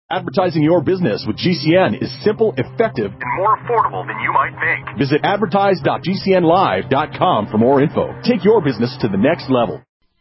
Advertising your business with GCN is simple, effective, and more affordable than you might think. Visit advertise.gcnlive.com for more info. Take your business to the next level.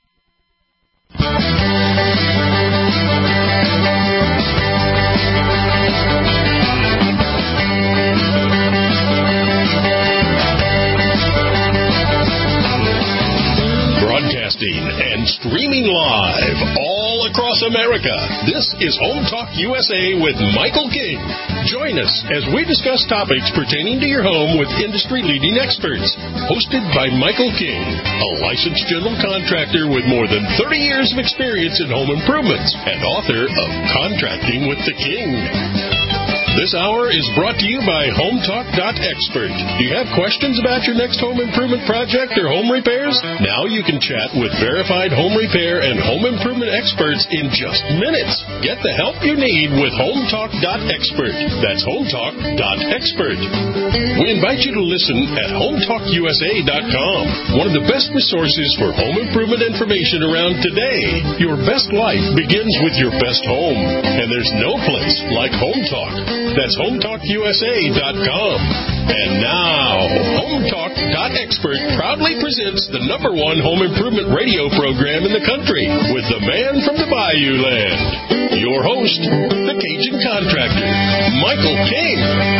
Broadcasting and streaming live all across America. This is Home Talk USA with Michael King. Join us as we discuss topics pertaining to your home with industry-leading experts. Hosted by Michael King, a licensed general contractor with more than 30 years of experience in home improvements and author of Contracting with the King. This hour is brought to you by HomeTalk.expert. Do you have questions about your next home improvement project or home repairs? Now you can chat with verified home repair and home improvement experts in just minutes. Get the help you need with HomeTalk.expert. That's HomeTalk.expert. We invite you to listen at HomeTalkUSA.com, one of the best resources for home improvement information around today. Your best life begins with your best home, and there's no place like Home Talk. That's HomeTalkUSA.com. And now, HomeTalk.expert proudly presents the #1 home improvement radio program in the country with the man from the Bayou Land. Your host, the Cajun Contractor, Michael King.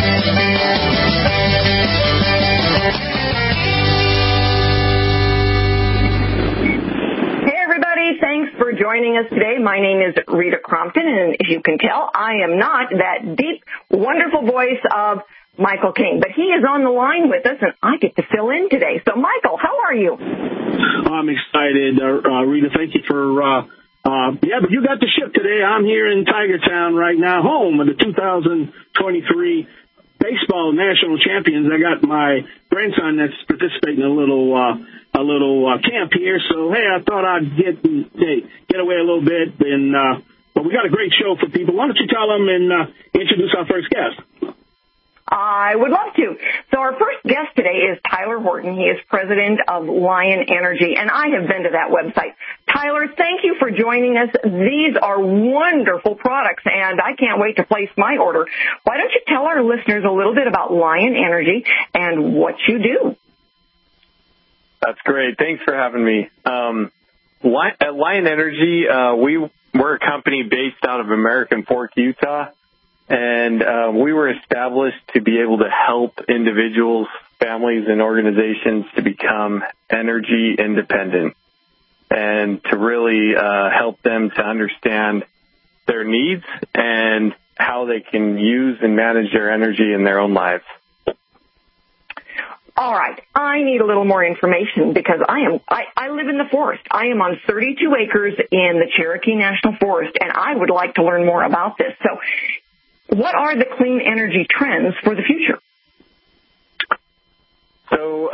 Thanks for joining us today. My name is Rita Crompton, and if you can tell, I am not that deep, wonderful voice of Michael King, but he is on the line with us, and I get to fill in today. So, Michael, how are you? I'm excited, Rita. Thank you for, but you got the ship today. I'm here in Tigertown right now, home of the 2023 baseball national champions. I got my grandson that's participating in a little camp here. So hey, I thought I'd get away a little bit, and but we got a great show for people. Why don't you tell them and introduce our first guest? I would love to. So our first guest today is Tyler Horton. He is president of Lion Energy, and I have been to that website. Tyler, thank you for joining us. These are wonderful products, and I can't wait to place my order. Why don't you tell our listeners a little bit about Lion Energy and what you do? That's great. Thanks for having me. At Lion Energy, we're a company based out of American Fork, Utah. And we were established to be able to help individuals, families, and organizations to become energy independent and to really help them to understand their needs and how they can use and manage their energy in their own lives. All right. I need a little more information because I live in the forest. I am on 32 acres in the Cherokee National Forest, and I would like to learn more about this. So what are the clean energy trends for the future? So,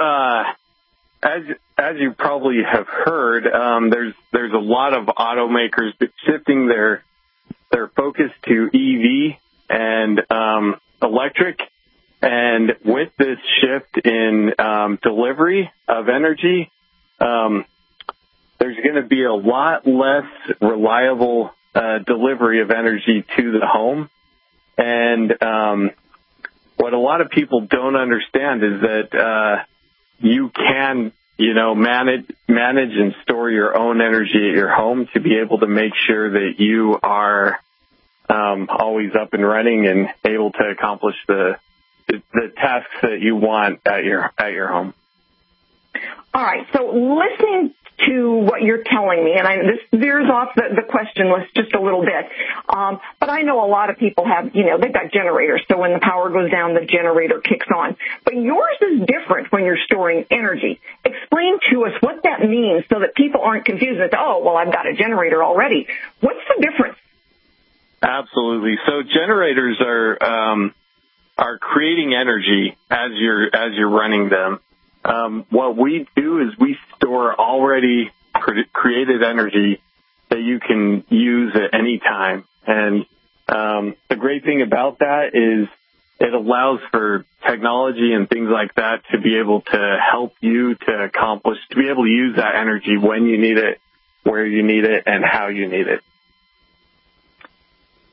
as you probably have heard, there's a lot of automakers shifting their focus to EV and electric. And with this shift in delivery of energy, there's going to be a lot less reliable delivery of energy to the home. And what a lot of people don't understand is that you can, manage and store your own energy at your home to be able to make sure that you are always up and running and able to accomplish the tasks that you want at your home. All right. So listening to what you're telling me, and this veers off the question list just a little bit, but I know a lot of people have, they've got generators, so when the power goes down, the generator kicks on. But yours is different when you're storing energy. Explain to us what that means so that people aren't confused and say, oh, well, I've got a generator already. What's the difference? Absolutely. So generators are creating energy as you're running them. What we do is we store already created energy that you can use at any time. And the great thing about that is it allows for technology and things like that to be able to help you to be able to use that energy when you need it, where you need it, and how you need it.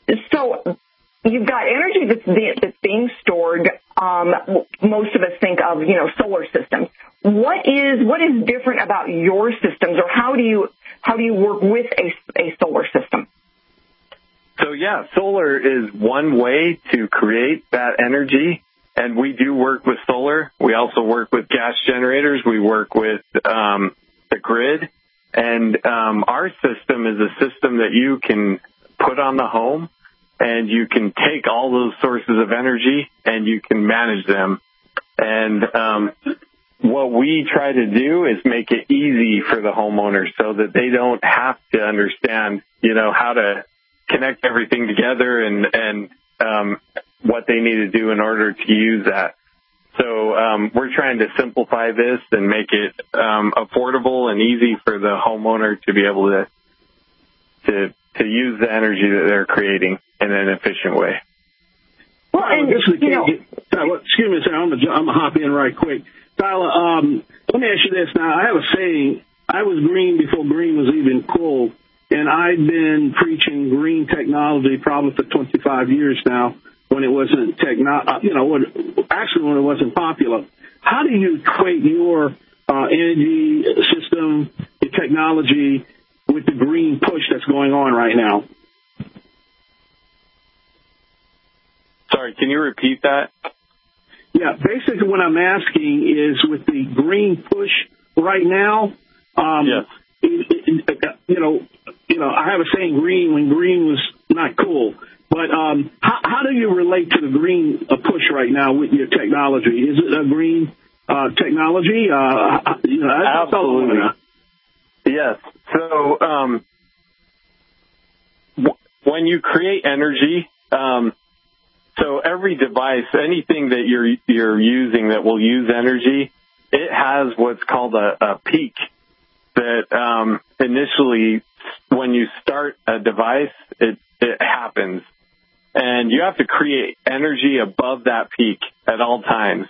So you've got energy that's being stored. Most of us think of, solar systems. What is different about your systems, or how do you work with a solar system? So yeah, solar is one way to create that energy, and we do work with solar. We also work with gas generators. We work with the grid, and our system is a system that you can put on the home, and you can take all those sources of energy and you can manage them. And what we try to do is make it easy for the homeowner so that they don't have to understand, how to connect everything together and what they need to do in order to use that. So we're trying to simplify this and make it affordable and easy for the homeowner to be able to use the energy that they're creating in an efficient way. Well, and excuse me, sir, I'm gonna hop in right quick. Tyler, let me ask you this now. I have a saying, I was green before green was even cool, and I've been preaching green technology probably for 25 years now when it wasn't when it wasn't popular. How do you equate your energy system, your technology, with the green push that's going on right now? Sorry, can you repeat that? Yeah, basically what I'm asking is with the green push right now, yes. I have a saying green when green was not cool. But how do you relate to the green push right now with your technology? Is it a green technology? Absolutely. Yes. So when you create energy, so every device, anything that you're using that will use energy, it has what's called a peak that initially, when you start a device, it happens. And you have to create energy above that peak at all times.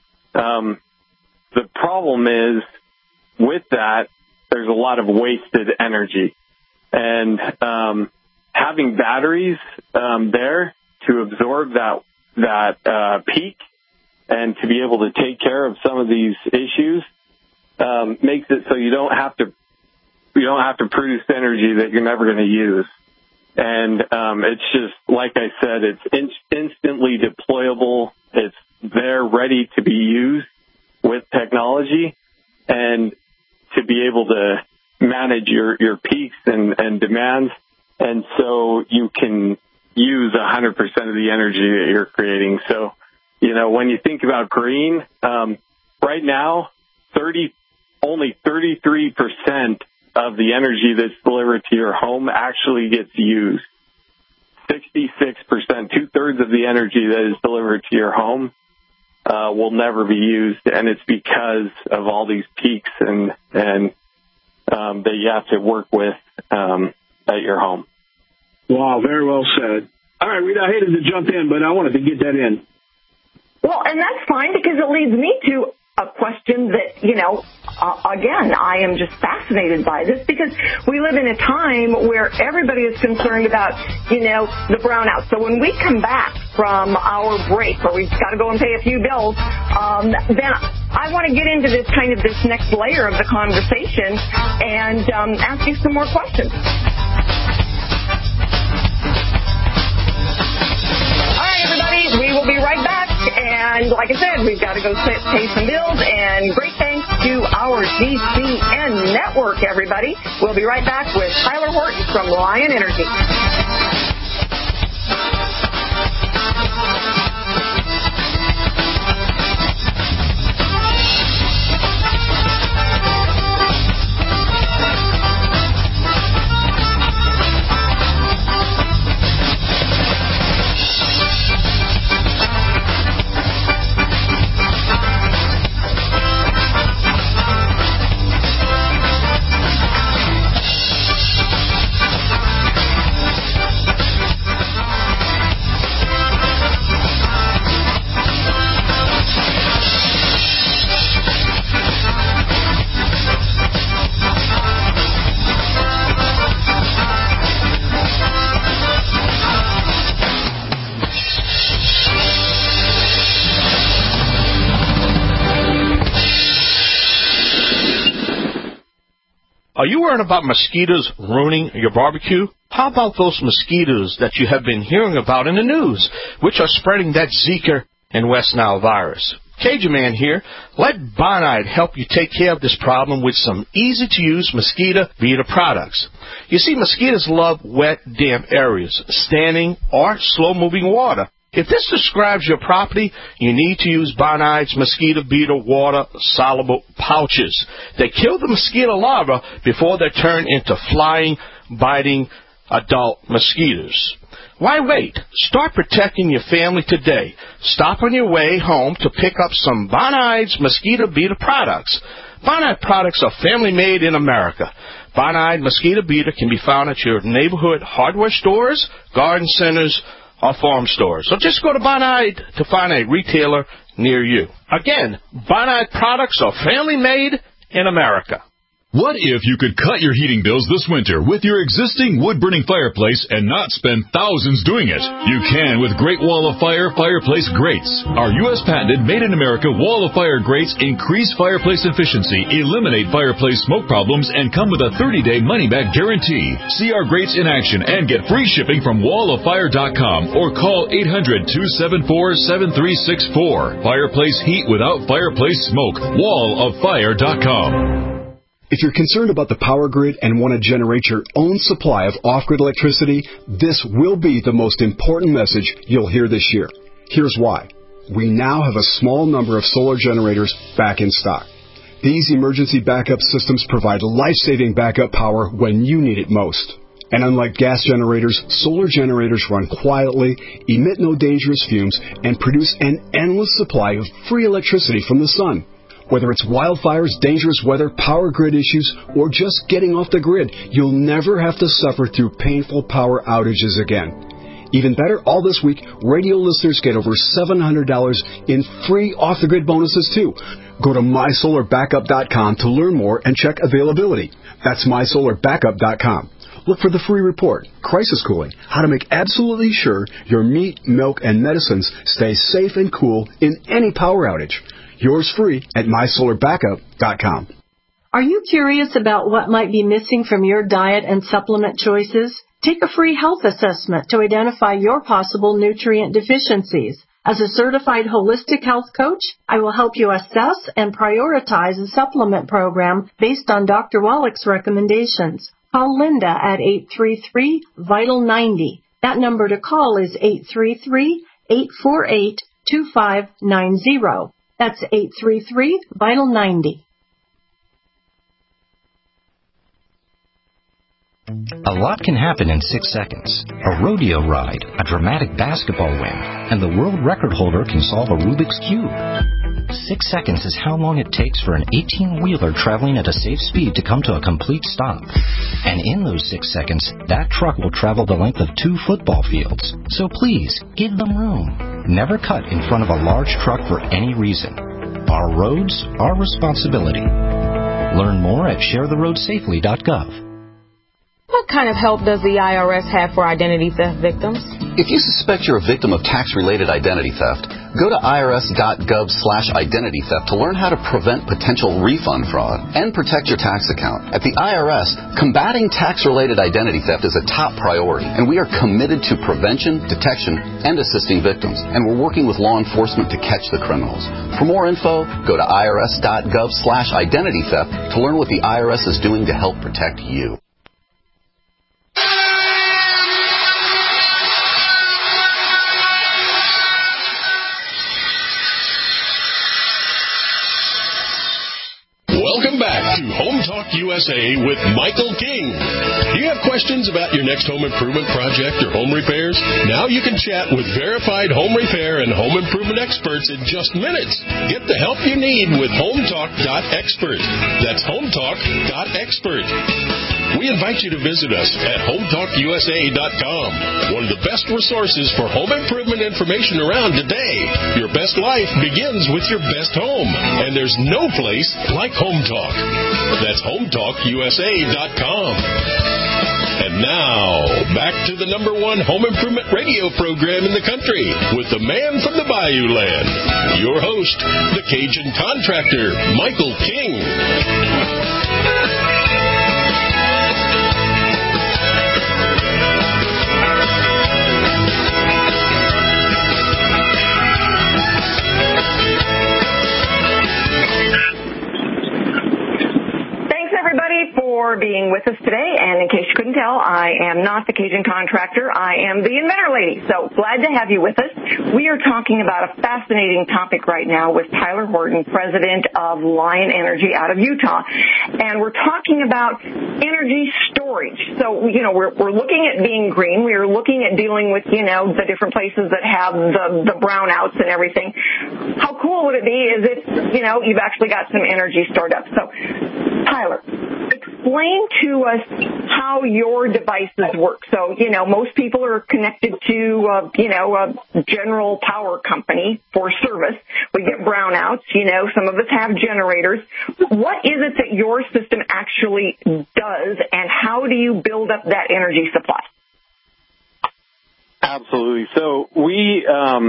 The problem is, with that, there's a lot of wasted energy. And having batteries there to absorb that peak and to be able to take care of some of these issues makes it so you don't have to produce energy that you're never going to use. And it's just, like I said, it's instantly deployable. It's there ready to be used with technology and to be able to manage your peaks and demands. And so you can use 100% of the energy that you're creating. So, when you think about green, right now, only 33% of the energy that's delivered to your home actually gets used. 66%, 2/3 of the energy that is delivered to your home will never be used, and it's because of all these peaks and that you have to work with at your home. Wow, very well said. All right, Rita, I hated to jump in, but I wanted to get that in. Well, and that's fine, because it leads me to a question that, again, I am just fascinated by this, because we live in a time where everybody is concerned about, the brownout. So when we come back from our break, where we've got to go and pay a few bills, then I want to get into this next layer of the conversation and ask you some more questions. All right, everybody, we will be right back. And like I said, we've got to go pay some bills. And great thanks to our GCN network, everybody. We'll be right back with Tyler Horton from Lion Energy. Are you worried about mosquitoes ruining your barbecue? How about those mosquitoes that you have been hearing about in the news, which are spreading that Zika and West Nile virus? Cajun Man here. Let Bonide help you take care of this problem with some easy-to-use mosquito beater products. You see, mosquitoes love wet, damp areas, standing or slow-moving water. If this describes your property, you need to use Bonide's mosquito beater water-soluble pouches. They kill the mosquito larvae before they turn into flying, biting adult mosquitoes. Why wait? Start protecting your family today. Stop on your way home to pick up some Bonide's mosquito beater products. Bonide products are family-made in America. Bonide mosquito beater can be found at your neighborhood hardware stores, garden centers, or farm stores. So just go to Bonide to find a retailer near you. Again, Bonide products are family-made in America. What if you could cut your heating bills this winter with your existing wood-burning fireplace and not spend thousands doing it? You can with Great Wall of Fire fireplace grates. Our U.S. patented made-in-America Wall of Fire grates increase fireplace efficiency, eliminate fireplace smoke problems, and come with a 30-day money-back guarantee. See our grates in action and get free shipping from walloffire.com or call 800-274-7364. Fireplace heat without fireplace smoke. walloffire.com. If you're concerned about the power grid and want to generate your own supply of off-grid electricity, this will be the most important message you'll hear this year. Here's why. We now have a small number of solar generators back in stock. These emergency backup systems provide life-saving backup power when you need it most. And unlike gas generators, solar generators run quietly, emit no dangerous fumes, and produce an endless supply of free electricity from the sun. Whether it's wildfires, dangerous weather, power grid issues, or just getting off the grid, you'll never have to suffer through painful power outages again. Even better, all this week, radio listeners get over $700 in free off-the-grid bonuses, too. Go to mysolarbackup.com to learn more and check availability. That's mysolarbackup.com. Look for the free report, Crisis Cooling, how to make absolutely sure your meat, milk, and medicines stay safe and cool in any power outage. Yours free at mysolarbackup.com. Are you curious about what might be missing from your diet and supplement choices? Take a free health assessment to identify your possible nutrient deficiencies. As a certified holistic health coach, I will help you assess and prioritize a supplement program based on Dr. Wallach's recommendations. Call Linda at 833-VITAL-90. That number to call is 833-848-2590. That's 833-VITAL-90. A lot can happen in 6 seconds. A rodeo ride, a dramatic basketball win, and the world record holder can solve a Rubik's Cube. 6 seconds is how long it takes for an 18-wheeler traveling at a safe speed to come to a complete stop. And in those 6 seconds, that truck will travel the length of 2 football fields. So please, give them room. Never cut in front of a large truck for any reason. Our roads, our responsibility. Learn more at sharetheroadsafely.gov. What kind of help does the IRS have for identity theft victims? If you suspect you're a victim of tax-related identity theft, go to irs.gov/identity theft to learn how to prevent potential refund fraud and protect your tax account. At the IRS, combating tax-related identity theft is a top priority, and we are committed to prevention, detection, and assisting victims. And we're working with law enforcement to catch the criminals. For more info, go to irs.gov/identity theft to learn what the IRS is doing to help protect you. Welcome back to Home Talk USA with Michael King. Do you have questions about your next home improvement project or home repairs? Now you can chat with verified home repair and home improvement experts in just minutes. Get the help you need with HomeTalk.expert. That's HomeTalk.expert. We invite you to visit us at HomeTalkUSA.com, one of the best resources for home improvement information around today. Your best life begins with your best home, and there's no place like Home Talk. That's HomeTalkUSA.com. And now, back to the #1 home improvement radio program in the country with the man from the Bayou Land, your host, the Cajun contractor, Michael King. being with us today. And in case you couldn't tell, I am not the Cajun contractor. I am the inventor lady. So glad to have you with us. We are talking about a fascinating topic right now with Tyler Horton, president of Lion Energy out of Utah. And we're talking about energy storage. So, we're looking at being green. We are looking at dealing with, the different places that have the brownouts and everything. How cool would it be is if, you've actually got some energy stored up. So, Tyler, explain to us how your devices work. So, most people are connected to, a general power company for service. We get brownouts, some of us have generators. What is it that your system actually does, and how do you build up that energy supply? Absolutely. So we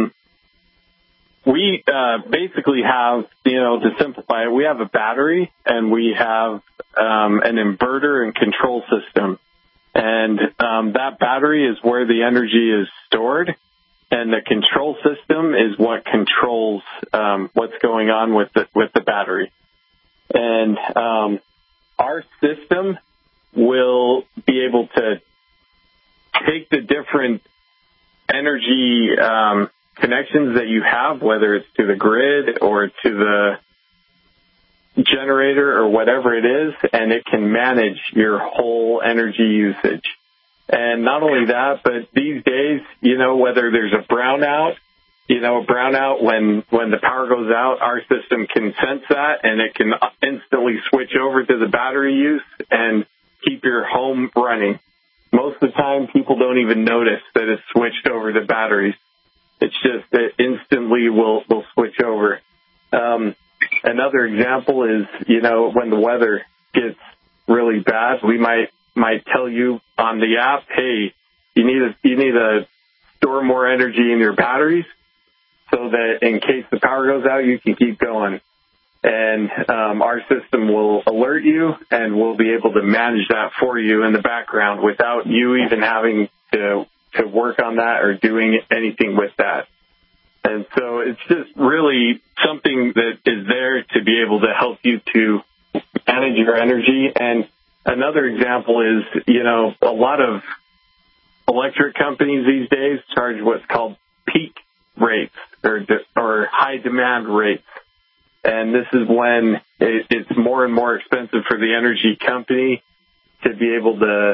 basically have, to simplify it, we have a battery and we have an inverter and control system. And that battery is where the energy is stored, and the control system is what controls what's going on with the battery. And our system will be able to take the different energy connections that you have, whether it's to the grid or to the generator or whatever it is, and it can manage your whole energy usage. And not only that, but these days, whether there's a brownout, when the power goes out, our system can sense that, and it can instantly switch over to the battery use and keep your home running. Most of the time, people don't even notice that it's switched over to batteries. It's just that instantly will switch over. Another example is, when the weather gets really bad, we might tell you on the app, hey, you need to store more energy in your batteries so that in case the power goes out, you can keep going. And our system will alert you, and we'll be able to manage that for you in the background without you even having to work on that or doing anything with that. And so it's just really something that is there to be able to help you to manage your energy. And another example is, a lot of electric companies these days charge what's called peak rates or high demand rates. And this is when it's more and more expensive for the energy company to be able to,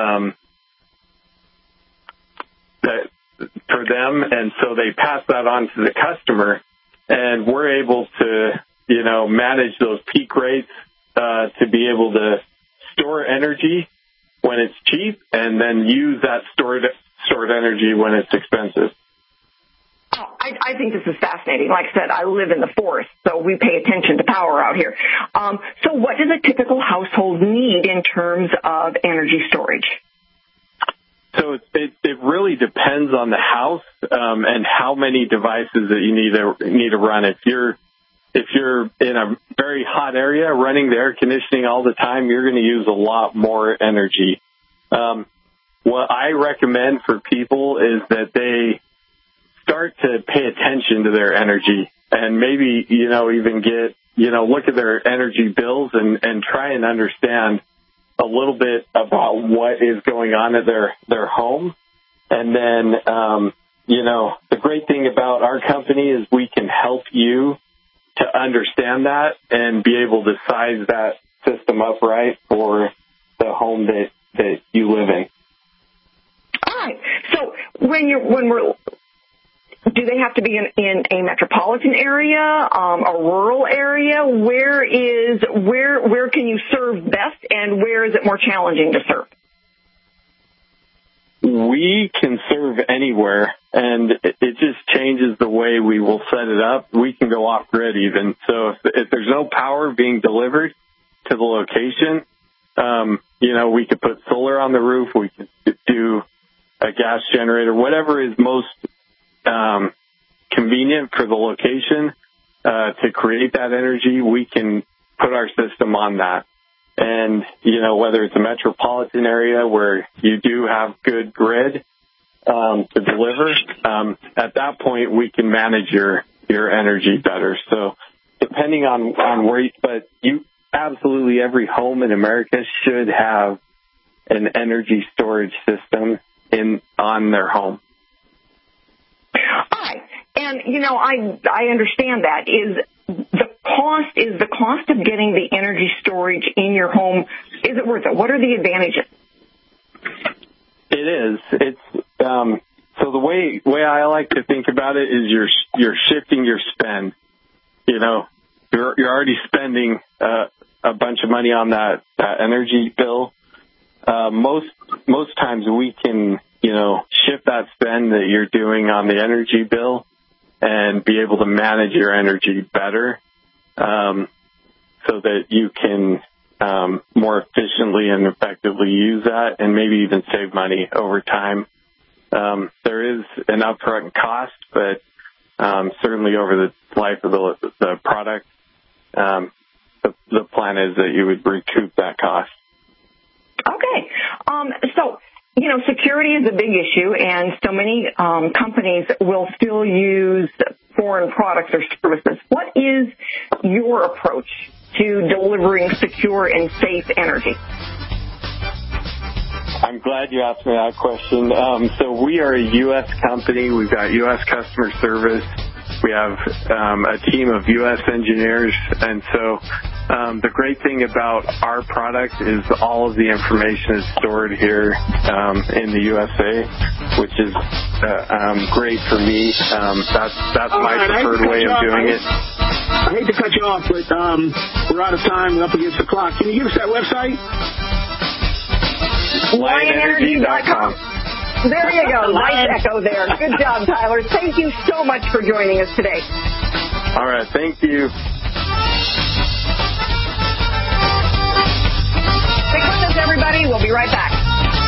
for them. And so they pass that on to the customer, and we're able to, manage those peak rates, to be able to store energy when it's cheap and then use that stored energy when it's expensive. I think this is fascinating. Like I said, I live in the forest, so we pay attention to power out here. So what does a typical household need in terms of energy storage? So it really depends on the house and how many devices that you need to run. If you're in a very hot area running the air conditioning all the time, you're going to use a lot more energy. What I recommend for people is that they start to pay attention to their energy, and maybe, even get, look at their energy bills and try and understand a little bit about what is going on at their home. And then, the great thing about our company is we can help you to understand that and be able to size that system up right for the home that you live in. All right. So do they have to be in a metropolitan area, a rural area? Where can you serve best, and where is it more challenging to serve? We can serve anywhere, and it just changes the way we will set it up. We can go off grid even. So if there's no power being delivered to the location, we could put solar on the roof. We could do a gas generator, whatever is most convenient for the location to create that energy. We can put our system on that. And, whether it's a metropolitan area where you do have good grid to deliver, at that point we can manage your energy better. So depending on where but absolutely every home in America should have an energy storage system on their home. All right. And, I understand that. Is the cost of getting the energy storage in your home, is it worth it? What are the advantages? It is. It's so the way I like to think about it is you're shifting your spend. You're already spending a bunch of money on that energy bill. Most times we can shift that spend that you're doing on the energy bill and be able to manage your energy better, so that you can more efficiently and effectively use that and maybe even save money over time. There is an upfront cost, but certainly over the life of the product, the plan is that you would recoup that cost. Okay. So, security is a big issue, and so many companies will still use foreign products or services. What is your approach to delivering secure and safe energy? I'm glad you asked me that question. So we are a U.S. company. We've got U.S. customer service. We have a team of U.S. engineers. And so the great thing about our product is all of the information is stored here in the USA, which is great for me. That's my preferred way of doing it. I hate to cut you off, but we're out of time. We're up against the clock. Can you give us that website? LionEnergy.com. There you go. Nice echo there. Good job, Tyler. Thank you so much for joining us today. All right. Thank you. Stick with us, everybody. We'll be right back.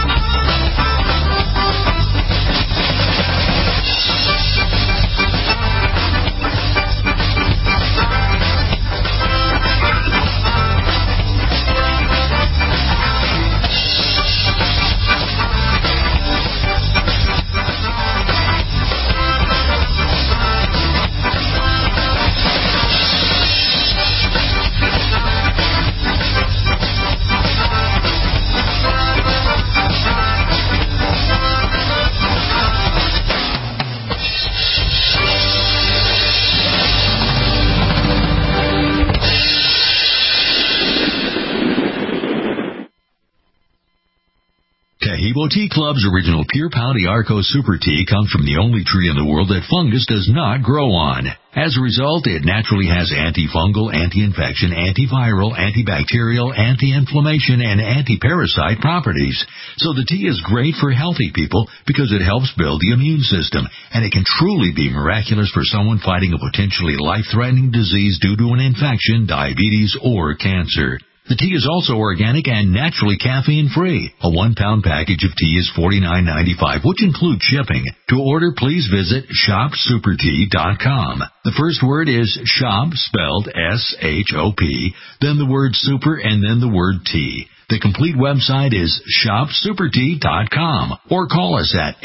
Taheebo Tea Club's original Pure Pau d'Arco Super Tea comes from the only tree in the world that fungus does not grow on. As a result, it naturally has antifungal, anti-infection, antiviral, antibacterial, anti-inflammation, and anti-parasite properties. So the tea is great for healthy people because it helps build the immune system, and it can truly be miraculous for someone fighting a potentially life-threatening disease due to an infection, diabetes, or cancer. The tea is also organic and naturally caffeine-free. A 1-pound package of tea is $49.95, which includes shipping. To order, please visit shopsupertea.com. The first word is shop, spelled S-H-O-P, then the word super, and then the word tea. The complete website is shopsupertea.com, or call us at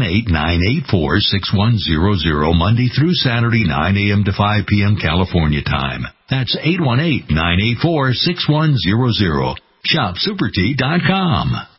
818-984-6100 Monday through Saturday, 9 a.m. to 5 p.m. California time. That's 818-984-6100. shopsupertea.com.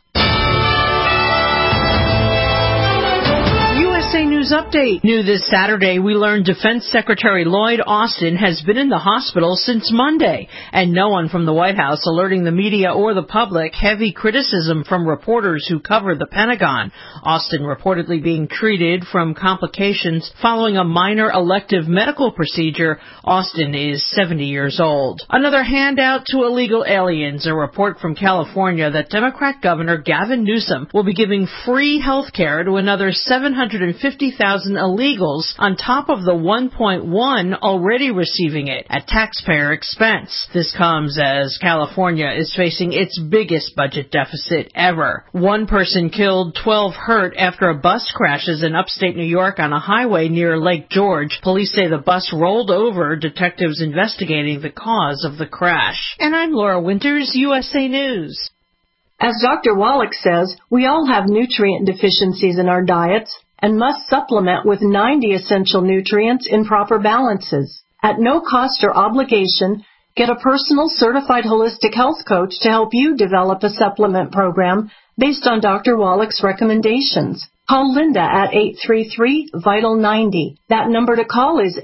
News Update. New this Saturday, we learned Defense Secretary Lloyd Austin has been in the hospital since Monday, and no one from the White House alerting the media or the public. Heavy criticism from reporters who cover the Pentagon. Austin reportedly being treated from complications following a minor elective medical procedure. Austin is 70 years old. Another handout to illegal aliens. A report from California that Democrat Governor Gavin Newsom will be giving free health care to another 750,000 illegals on top of the 1.1 already receiving it at taxpayer expense. This comes as California is facing its biggest budget deficit ever. 1 person killed, 12 hurt after a bus crashes in upstate New York on a highway near Lake George. Police say the bus rolled over, detectives investigating the cause of the crash. And I'm Laura Winters, USA News. As Dr. Wallach says, we all have nutrient deficiencies in our diets and must supplement with 90 essential nutrients in proper balances. At no cost or obligation, Get a personal certified holistic health coach to help you develop a supplement program based on Dr. Wallach's recommendations. Call Linda at 833-VITAL-90. That number to call is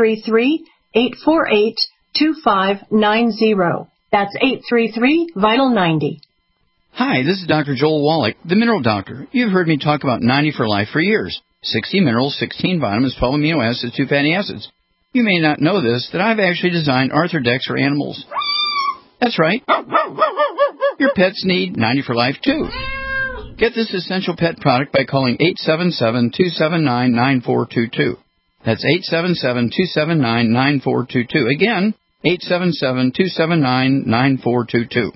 833-848-2590. That's 833-VITAL-90. Hi, this is Dr. Joel Wallach, the Mineral Doctor. You've heard me talk about 90 for Life for years. 60 minerals, 16 vitamins, 12 amino acids, 2 fatty acids. You may not know this, that I've actually designed Arthrodex for animals. That's right. Your pets need 90 for Life, too. Get this essential pet product by calling 877-279-9422. That's 877-279-9422. Again, 877-279-9422.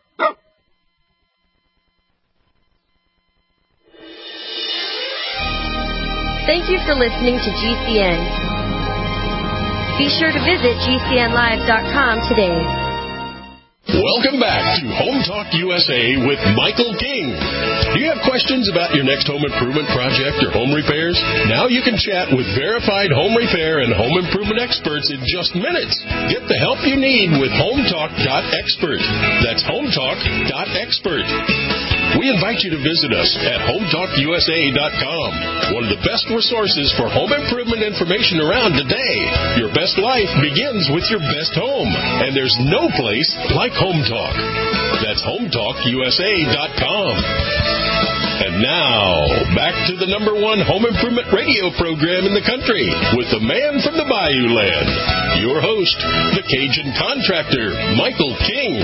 Thank you for listening to GCN. Be sure to visit GCNlive.com today. Welcome back to Home Talk USA with Michael King. Do you have questions about your next home improvement project or home repairs? Now you can chat with verified home repair and home improvement experts in just minutes. Get the help you need with HomeTalk.expert. That's HomeTalk.expert. We invite you to visit us at HomeTalkUSA.com, one of the best resources for home improvement information around today. Your best life begins with your best home, and there's no place like Home Talk. That's HomeTalkUSA.com. And now, back to the #1 home improvement radio program in the country with the man from the Bayou Land, your host, the Cajun contractor, Michael King.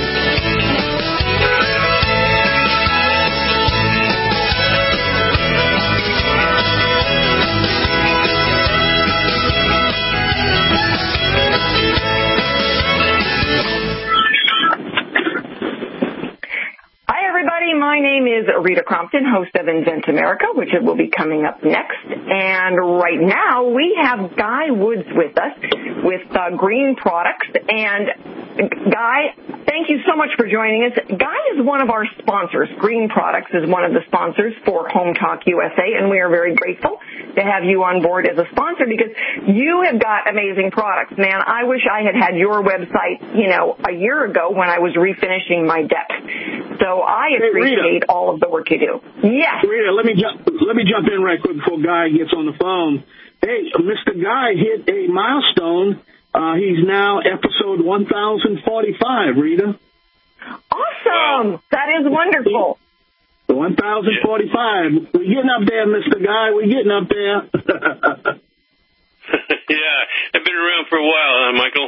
My name is Rita Crompton, host of Invent America, which will be coming up next. And right now we have Guy Woods with us with Green Products. And Guy, thank you so much for joining us. Guy is one of our sponsors. Green Products is one of the sponsors for Home Talk USA, and we are very grateful to have you on board as a sponsor because you have got amazing products. Man, I wish I had had your website, a year ago when I was refinishing my deck. So I appreciate all of the work you do. Yes. Rita, let me jump in right quick before Guy gets on the phone. Hey, Mr. Guy hit a milestone. He's now episode 1045, Rita. Awesome. That is wonderful. 1045. We're getting up there, Mr. Guy. We're getting up there. Yeah, I've been around for a while, Michael.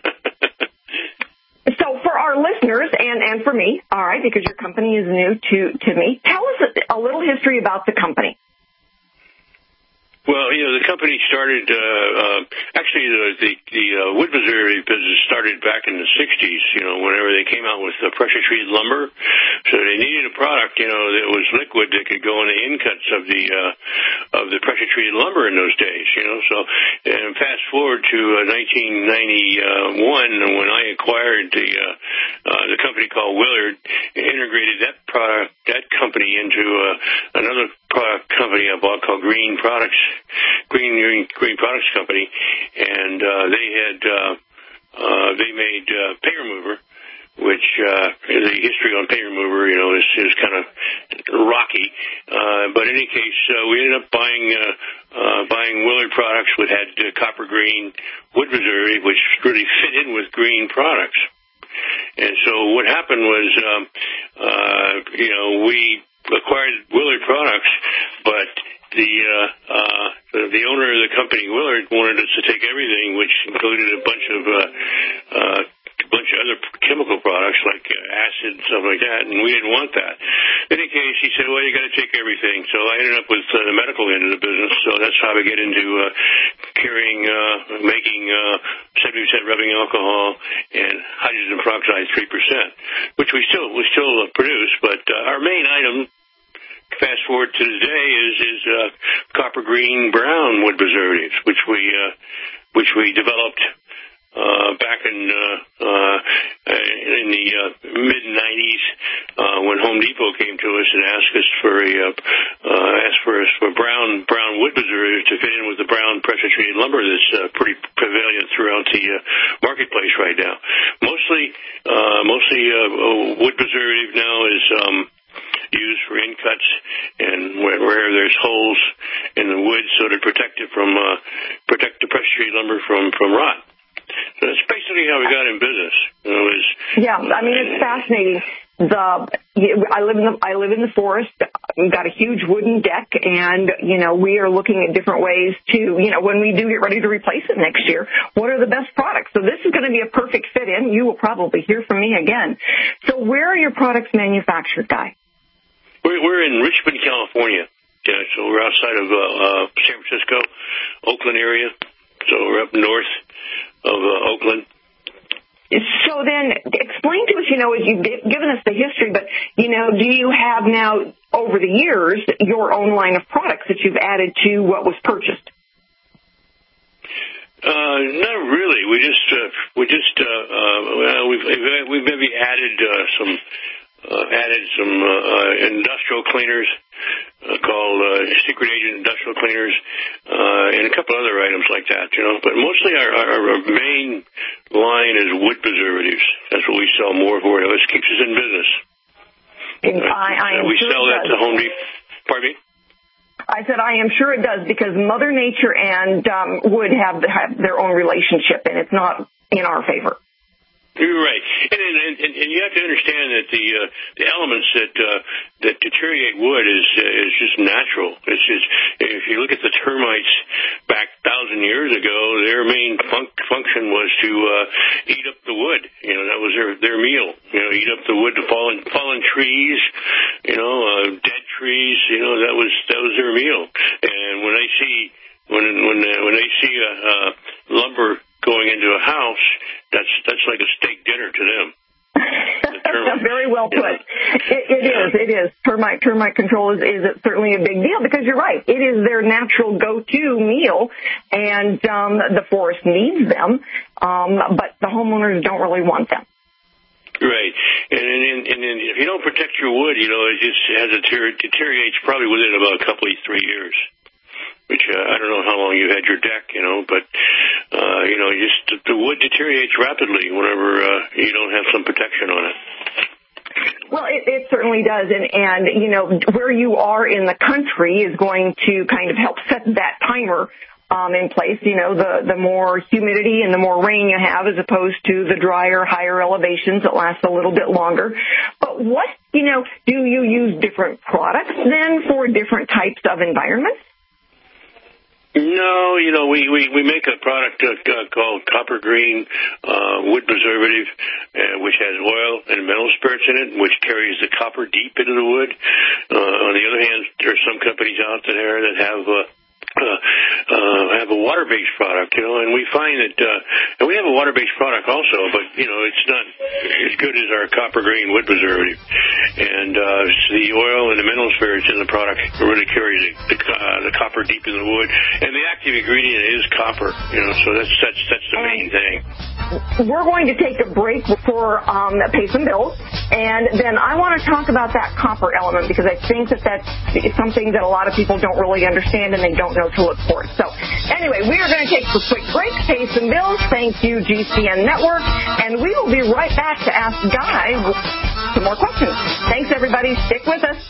So for our listeners and for me, all right, because your company is new to me, tell us a little history about the company. Well, the company started, actually the wood preservative business started back in the 60s, whenever they came out with the pressure-treated lumber. So they needed a product, that was liquid that could go in the incuts of the pressure-treated lumber in those days, So, and fast forward to 1991 when I acquired the company called Willard, integrated that company into another product company I bought called Green Products Company, and they made paint remover, which the history on paint remover, is kind of rocky. But in any case, we ended up buying Willard products, which had copper green wood preservative, which really fit in with Green Products. And so what happened was, we acquired Willard products, but the owner of the company, Willard, wanted us to take everything, which included a bunch of other chemical products like acid and stuff like that, and we didn't want that. In any case, he said, well, you got to take everything. So I ended up with the medical end of the business, so that's how I get into making 70% rubbing alcohol and hydrogen peroxide 3%, which we still produce, but our main item, fast forward to today, is copper green brown wood preservatives, which we developed back in the mid-90s when Home Depot came to us and asked us for brown wood preservatives to fit in with the brown pressure treated lumber that's pretty prevalent throughout the marketplace right now. Most mostly wood preservative now is used for in cuts and where there's holes in the wood, so to protect the pressure treated lumber from rot. So that's basically how we got in business. It's fascinating. I live in the forest. We've got a huge wooden deck, and we are looking at different ways to when we do get ready to replace it next year, what are the best products? So this is going to be a perfect fit in. You will probably hear from me again. So where are your products manufactured, Guy? We're in Richmond, California. Yeah, so we're outside of San Francisco, Oakland area. So we're up north of Oakland. So then explain to us, as you've given us the history, but, do you have now, over the years, your own line of products that you've added to what was purchased? Not really. We've maybe added some industrial cleaners called secret agent industrial cleaners and a couple other items like that, But mostly our main line is wood preservatives. That's what we sell more for. It keeps us in business. We sell that to Home Depot. Pardon me? I said I am sure it does, because Mother Nature and wood have their own relationship, and it's not in our favor. You're right, and you have to understand that the elements that deteriorate wood is just natural. It's just, if you look at the termites back 1,000 years ago, their main function was to eat up the wood. That was their meal. Eat up the wood, fallen trees, dead trees. That was their meal. And when they see lumber going into a house, that's like a steak dinner to them. Very well put. It is. Termite control is certainly a big deal, because you're right. It is their natural go-to meal, and the forest needs them, but the homeowners don't really want them. Right, and if you don't protect your wood, it just deteriorates probably within about a couple of 3 years. Which I don't know how long you had your deck, but the wood deteriorates rapidly whenever you don't have some protection on it. Well, it certainly does, and where you are in the country is going to kind of help set that timer in place. The more humidity and the more rain you have, as opposed to the drier, higher elevations that last a little bit longer. But what do you use different products then for different types of environments? No, we make a product called Copper Green wood preservative, which has oil and mineral spirits in it, which carries the copper deep into the wood. On the other hand, there are some companies out there that have a water-based product, and we find that, and we have a water-based product also, but, it's not as good as our Copper Green wood preservative. And the oil and the mineral spirits in the product really carry the copper deep in the wood, and the active ingredient is copper, so that's the main thing. We're going to take a break before pay some bills, and then I want to talk about that copper element, because I think that's something that a lot of people don't really understand, and they don't know to look for. So anyway, we are going to take a quick break, pay some bills. Thank you, GCN Network, and we will be right back to ask Guy some more questions. Thanks, everybody. Stick with us.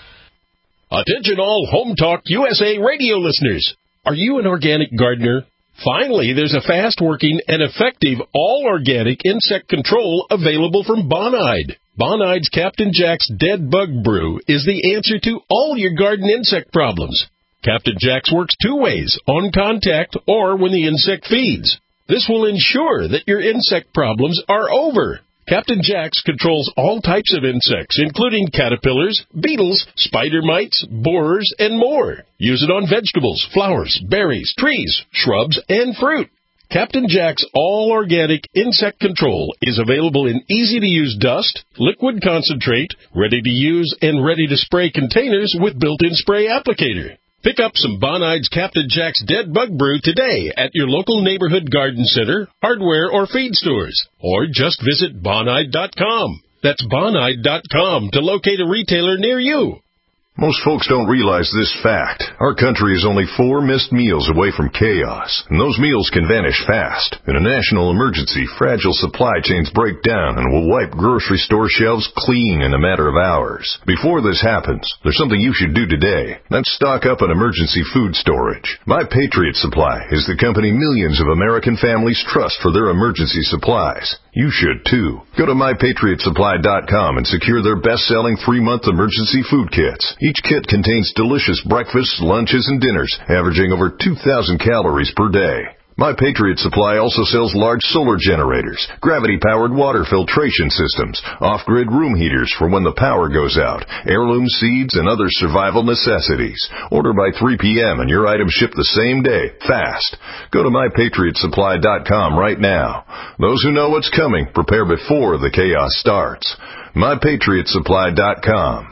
Attention all Home Talk USA radio listeners. Are you an organic gardener? Finally, there's a fast-working and effective all-organic insect control available from Bonide. Bonide's Captain Jack's Dead Bug Brew is the answer to all your garden insect problems. Captain Jack's works two ways, on contact or when the insect feeds. This will ensure that your insect problems are over. Captain Jack's controls all types of insects, including caterpillars, beetles, spider mites, borers, and more. Use it on vegetables, flowers, berries, trees, shrubs, and fruit. Captain Jack's all-organic insect control is available in easy-to-use dust, liquid concentrate, ready-to-use and ready-to-spray containers with built-in spray applicator. Pick up some Bonide's Captain Jack's Dead Bug Brew today at your local neighborhood garden center, hardware, or feed stores. Or just visit Bonide.com. That's Bonide.com to locate a retailer near you. Most folks don't realize this fact. Our country is only 4 missed meals away from chaos, and those meals can vanish fast. In a national emergency, fragile supply chains break down and will wipe grocery store shelves clean in a matter of hours. Before this happens, there's something you should do today. That's stock up on emergency food storage. My Patriot Supply is the company millions of American families trust for their emergency supplies. You should, too. Go to MyPatriotSupply.com and secure their best-selling 3-month emergency food kits. Each kit contains delicious breakfasts, lunches, and dinners, averaging over 2,000 calories per day. My Patriot Supply also sells large solar generators, gravity-powered water filtration systems, off-grid room heaters for when the power goes out, heirloom seeds, and other survival necessities. Order by 3 p.m. and your items ship the same day, fast. Go to MyPatriotSupply.com right now. Those who know what's coming prepare before the chaos starts. MyPatriotSupply.com.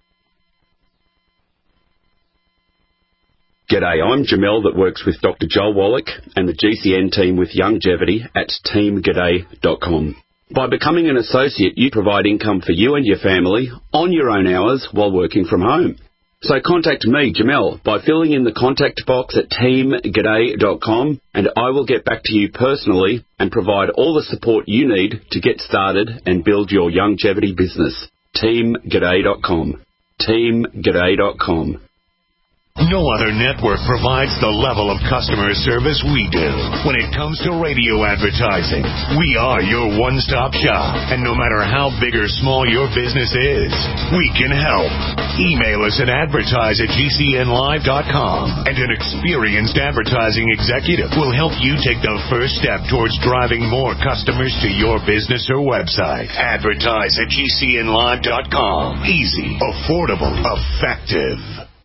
G'day, I'm Jamel that works with Dr. Joel Wallach and the GCN team with Longevity at teamg'day.com. By becoming an associate, you provide income for you and your family on your own hours while working from home. So contact me, Jamel, by filling in the contact box at teamg'day.com, and I will get back to you personally and provide all the support you need to get started and build your longevity business. teamg'day.com. teamg'day.com. No other network provides the level of customer service we do. When it comes to radio advertising, we are your one-stop shop. And no matter how big or small your business is, we can help. Email us at advertise@gcnlive.com, and an experienced advertising executive will help you take the first step towards driving more customers to your business or website. Advertise@gcnlive.com. Easy, affordable, effective.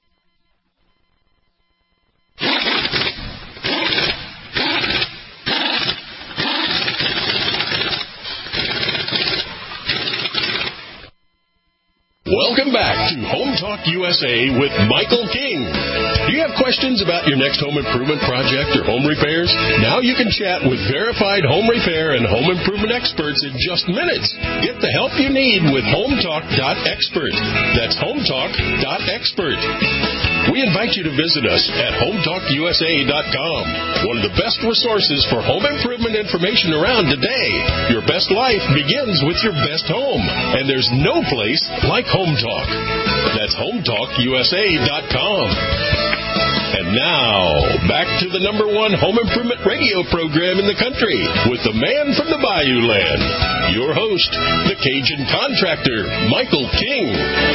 Welcome back to Home Talk USA with Michael King. Do you have questions about your next home improvement project or home repairs? Now you can chat with verified home repair and home improvement experts in just minutes. Get the help you need with HomeTalk.expert. That's HomeTalk.expert. We invite you to visit us at HomeTalkUSA.com, one of the best resources for home improvement information around today. Your best life begins with your best home, and there's no place like Home Talk. That's HomeTalkUSA.com. And now, back to the #1 home improvement radio program in the country with the man from the Bayou Land, your host, the Cajun contractor, Michael King.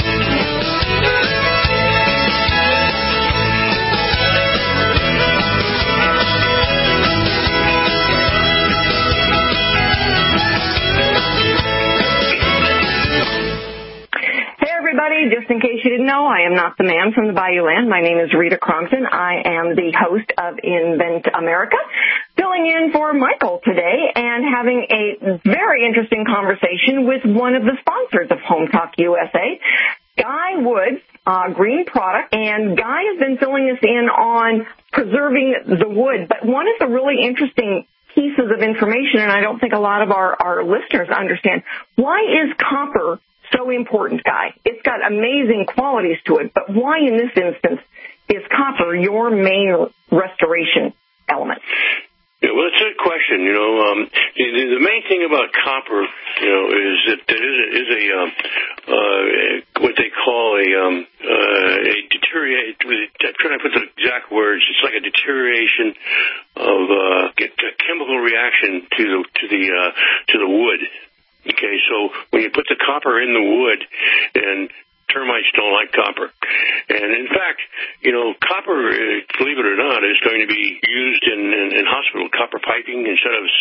Just in case you didn't know, I am not the man from the Bayou Land. My name is Rita Crompton. I am the host of Invent America, filling in for Michael today and having a very interesting conversation with one of the sponsors of Home Talk USA, Guy Woods, Green Product. And Guy has been filling us in on preserving the wood. But one of the really interesting pieces of information, and I don't think a lot of our listeners understand, why is copper so important, Guy? It's got amazing qualities to it, but why in this instance is copper your main restoration element? Yeah, well, it's a good question. The main thing about copper, is that it is a what they call a deteriorate. I'm trying to put the exact words. It's like a deterioration of a chemical reaction to the wood. Okay, so when you put the copper in the wood, and termites don't like copper. And in fact, copper, believe it or not, is going to be used in hospital copper piping instead of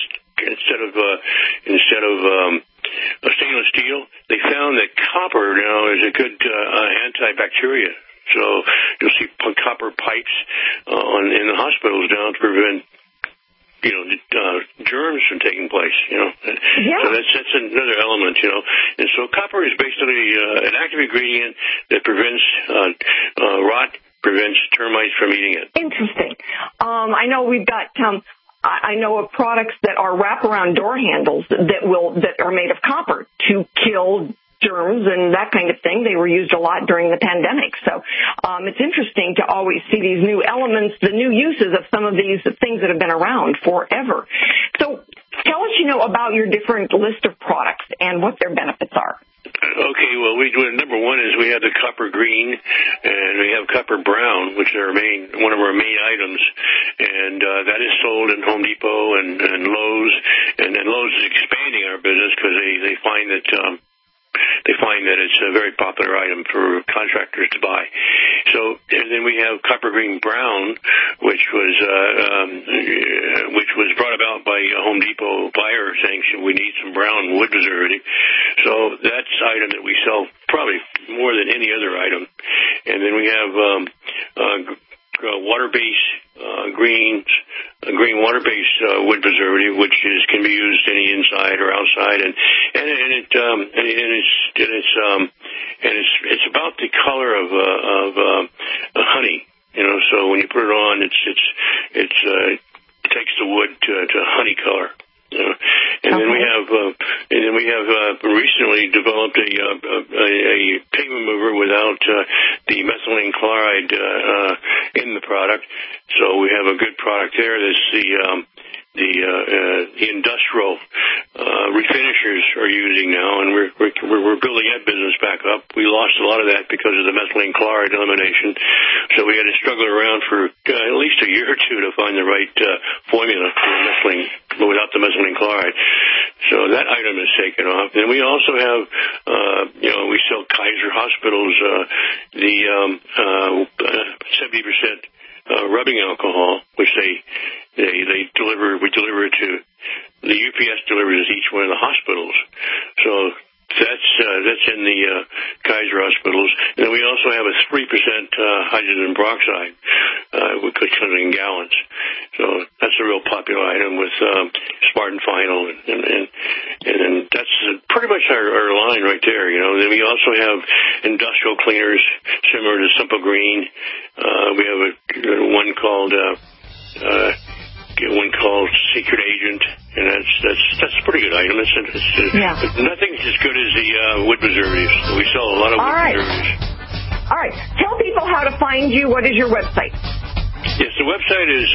stainless steel. They found that copper now is a good antibacteria. So you'll see copper pipes in the hospitals now to prevent germs from taking place, Yeah. So that's another element, And so copper is basically an active ingredient that prevents rot, prevents termites from eating it. Interesting. I know we've got I know of products that are wraparound door handles that are made of copper to kill germs and that kind of thing. They were used a lot during the pandemic. So it's interesting to always see these new elements, the new uses of some of these things that have been around forever. So tell us, about your different list of products and what their benefits are. Okay, well, number one is we have the copper green, and we have copper brown, which are one of our main items, and that is sold in Home Depot and Lowe's, and then Lowe's is expanding our business because they find that it's a very popular item for contractors to buy. So, and then we have copper green brown, which was brought about by a Home Depot buyer saying we need some brown wood preservative. So that's an item that we sell probably more than any other item. And then we have water-based green water-based wood preservative, which can be used any inside or outside, and it's about the color of honey. So when you put it on, it takes the wood to honey color. And then we have recently developed a pigment mover without the methylene chloride in the product. So we have a good product there. That's the industrial refinishers are using now, and we're building that business back up. We lost a lot of that because of the methylene chloride elimination, so we had to struggle around for at least a year or two to find the right formula for methylene, but without the methylene chloride. So that item is taken off. And we also have, we sell Kaiser Hospitals the 70% rubbing alcohol, which they deliver. We deliver it to the UPS delivers each one of the hospitals. So that's in the Kaiser Hospitals. And we also have a 3% hydrogen peroxide, which comes in gallons. So that's a real popular item with Spartan Final, and that's pretty much our line right there. Then we also have industrial cleaners similar to Simple Green. We have one called Secret Agent, and that's a pretty good item. It's nothing's as good as the wood preservatives. We sell a lot of wood preservatives. All right. Tell people how to find you. What is your website? Yes, the website is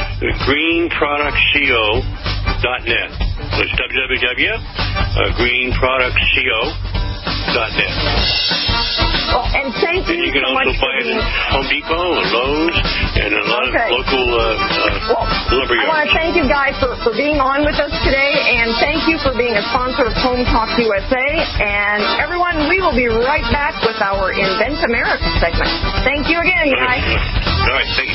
greenproductco.net. So it's www.greenproductco.net. Well, and thank you. And you can so also much buy it at Home Depot and Lowe's and a lot of local lumber yards. I want to thank you guys for being on with us today, and thank you for being a sponsor of Home Talk USA. And everyone, we will be right back with our Invent America segment. Thank you again, guys. All right, thank you.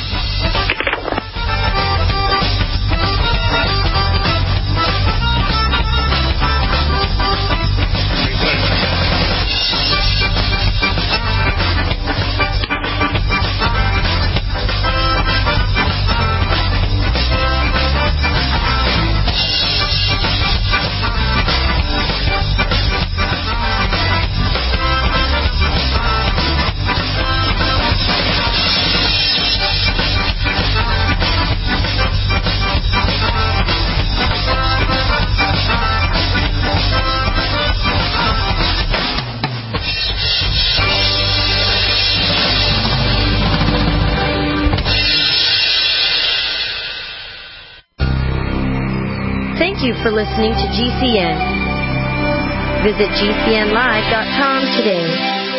Thank you for listening to GCN. Visit GCNlive.com today.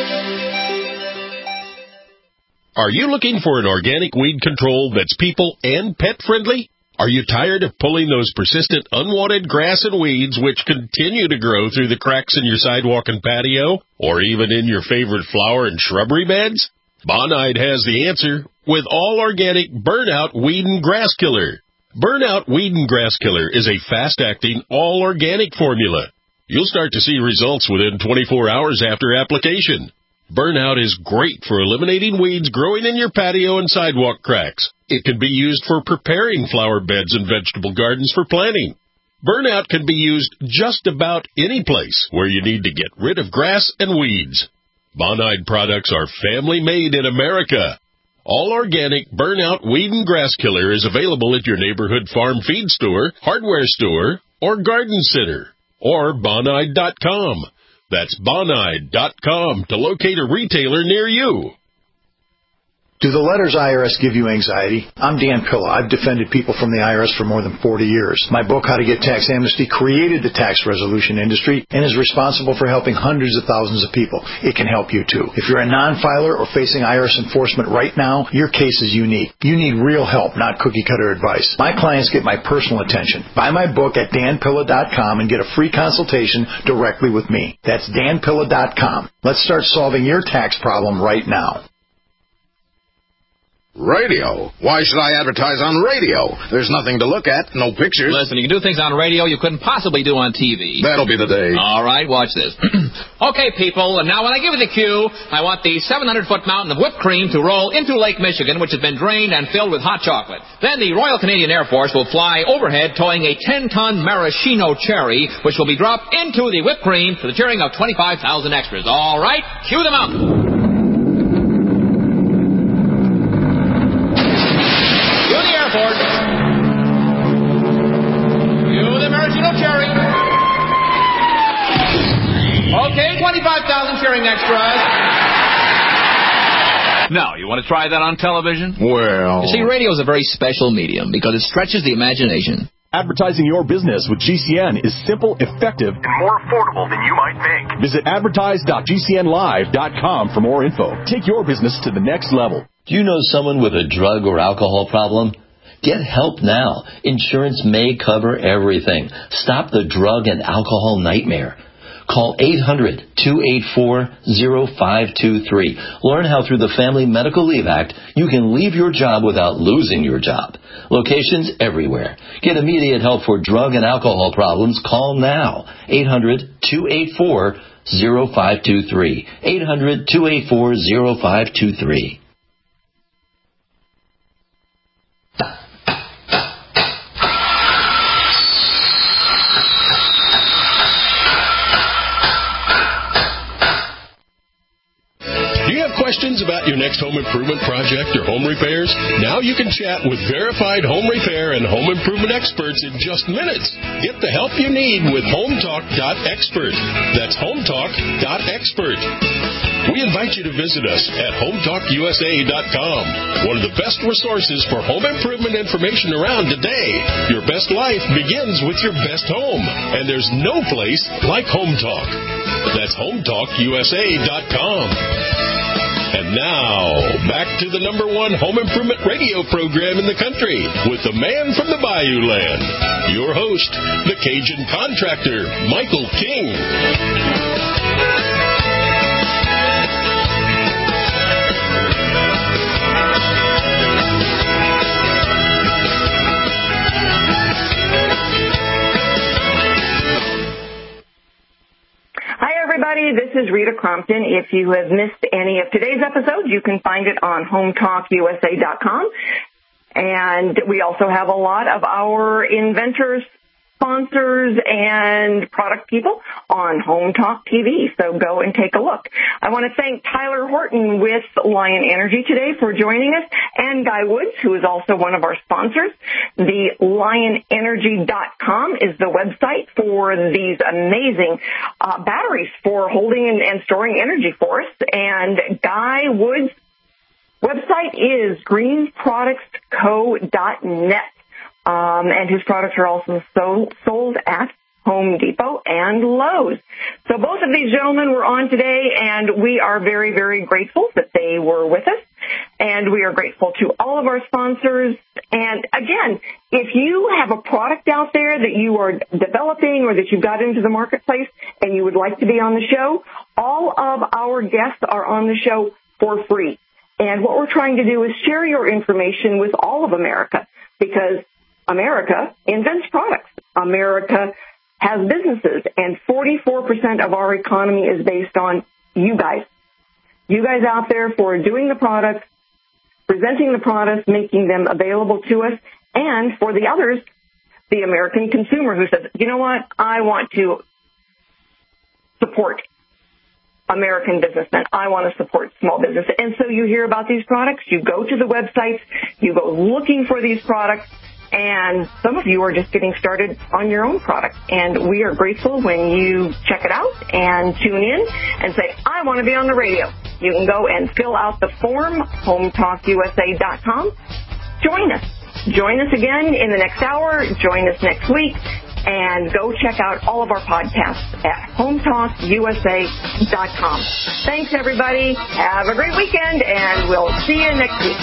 Are you looking for an organic weed control that's people and pet friendly? Are you tired of pulling those persistent unwanted grass and weeds which continue to grow through the cracks in your sidewalk and patio, or even in your favorite flower and shrubbery beds? Bonide has the answer with all organic Burnout Weed and Grass Killer. Burnout Weed and Grass Killer is a fast-acting, all-organic formula. You'll start to see results within 24 hours after application. Burnout is great for eliminating weeds growing in your patio and sidewalk cracks. It can be used for preparing flower beds and vegetable gardens for planting. Burnout can be used just about any place where you need to get rid of grass and weeds. Bonide products are family-made in America. All organic Burnout Weed and Grass Killer is available at your neighborhood farm feed store, hardware store, or garden center, or Bonide.com. That's Bonide.com to locate a retailer near you. Do the letters IRS give you anxiety? I'm Dan Pilla. I've defended people from the IRS for more than 40 years. My book, How to Get Tax Amnesty, created the tax resolution industry and is responsible for helping hundreds of thousands of people. It can help you, too. If you're a non-filer or facing IRS enforcement right now, your case is unique. You need real help, not cookie-cutter advice. My clients get my personal attention. Buy my book at danpilla.com and get a free consultation directly with me. That's danpilla.com. Let's start solving your tax problem right now. Radio? Why should I advertise on radio? There's nothing to look at, no pictures. Listen, you can do things on radio you couldn't possibly do on TV. That'll be the day. All right, watch this. Okay, people, now when I give you the cue, I want the 700-foot mountain of whipped cream to roll into Lake Michigan, which has been drained and filled with hot chocolate. Then the Royal Canadian Air Force will fly overhead towing a 10-ton maraschino cherry, which will be dropped into the whipped cream to the cheering of 25,000 extras. All right, cue the mountain. Okay, 25,000 cheering extras. Now, you want to try that on television? Well... You see, radio is a very special medium because it stretches the imagination. Advertising your business with GCN is simple, effective, and more affordable than you might think. Visit advertise.gcnlive.com for more info. Take your business to the next level. Do you know someone with a drug or alcohol problem? Get help now. Insurance may cover everything. Stop the drug and alcohol nightmare. Call 800-284-0523. Learn how through the Family Medical Leave Act, you can leave your job without losing your job. Locations everywhere. Get immediate help for drug and alcohol problems. Call now. 800-284-0523. 800-284-0523. Questions about your next home improvement project or home repairs? Now you can chat with verified home repair and home improvement experts in just minutes. Get the help you need with HomeTalk.expert. That's HomeTalk.expert. We invite you to visit us at HomeTalkUSA.com, one of the best resources for home improvement information around today. Your best life begins with your best home, and there's no place like HomeTalk. That's HomeTalkUSA.com. And now, back to the #1 home improvement radio program in the country with the man from the Bayou Land, your host, the Cajun contractor, Michael King. This is Rita Crompton. If you have missed any of today's episodes, you can find it on HomeTalkUSA.com. And we also have a lot of our inventors, sponsors, and product people on Home Talk TV. So go and take a look. I want to thank Tyler Horton with Lion Energy today for joining us, and Guy Woods, who is also one of our sponsors. The LionEnergy.com is the website for these amazing batteries for holding and storing energy for us. And Guy Woods' website is greenproductsco.net. And his products are also sold at Home Depot and Lowe's. So both of these gentlemen were on today, and we are very, very grateful that they were with us. And we are grateful to all of our sponsors. And again, if you have a product out there that you are developing or that you've got into the marketplace and you would like to be on the show, all of our guests are on the show for free. And what we're trying to do is share your information with all of America, because America invents products. America has businesses, and 44% of our economy is based on you guys. You guys out there for doing the products, presenting the products, making them available to us, and for the others, the American consumer who says, you know what, I want to support American businessmen. I want to support small business. And so you hear about these products, you go to the websites, you go looking for these products, and some of you are just getting started on your own product. And we are grateful when you check it out and tune in and say, I want to be on the radio. You can go and fill out the form, hometalkusa.com. Join us. Join us again in the next hour. Join us next week. And go check out all of our podcasts at hometalkusa.com. Thanks, everybody. Have a great weekend, and we'll see you next week.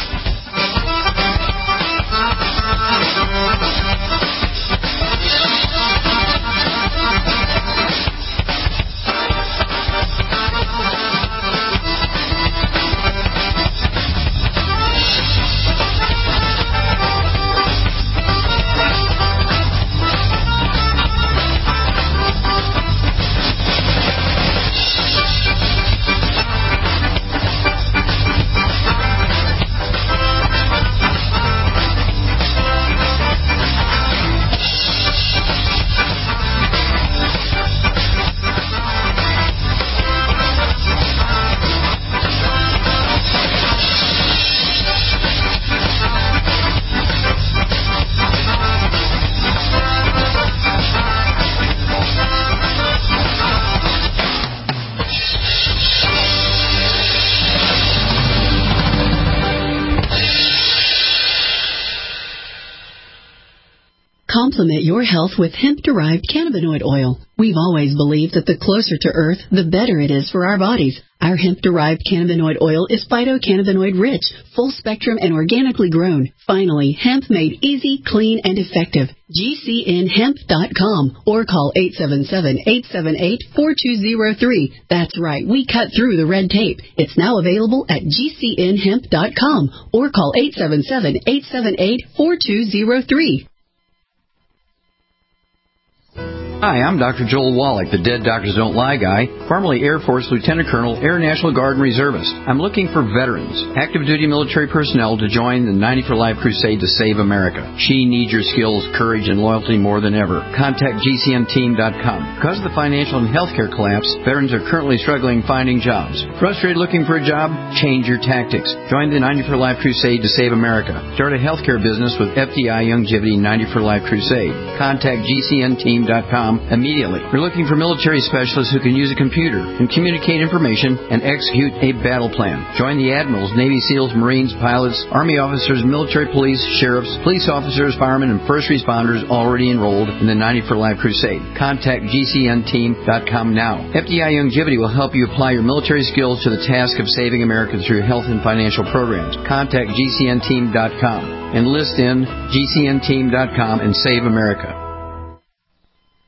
Complement your health with hemp-derived cannabinoid oil. We've always believed that the closer to Earth, the better it is for our bodies. Our hemp-derived cannabinoid oil is phytocannabinoid-rich, full-spectrum, and organically grown. Finally, hemp made easy, clean, and effective. GCNhemp.com or call 877-878-4203. That's right, we cut through the red tape. It's now available at GCNhemp.com or call 877-878-4203. Hi, I'm Dr. Joel Wallach, the Dead Doctors Don't Lie guy, formerly Air Force Lieutenant Colonel, Air National Guard and Reservist. I'm looking for veterans, active duty military personnel to join the 90 for Life crusade to save America. She needs your skills, courage, and loyalty more than ever. Contact GCNteam.com. Because of the financial and healthcare collapse, veterans are currently struggling finding jobs. Frustrated looking for a job? Change your tactics. Join the 90 for Life crusade to save America. Start a healthcare business with FDI Youngevity 90 for Life crusade. Contact GCNteam.com immediately. We're looking for military specialists who can use a computer and communicate information and execute a battle plan. Join the admirals, Navy SEALs, Marines, pilots, Army officers, military police, sheriffs, police officers, firemen, and first responders already enrolled in the 90 for Life crusade. Contact GCNteam.com now. FDI Youngevity will help you apply your military skills to the task of saving America through health and financial programs. Contact GCNteam.com. Enlist in GCNteam.com and save America.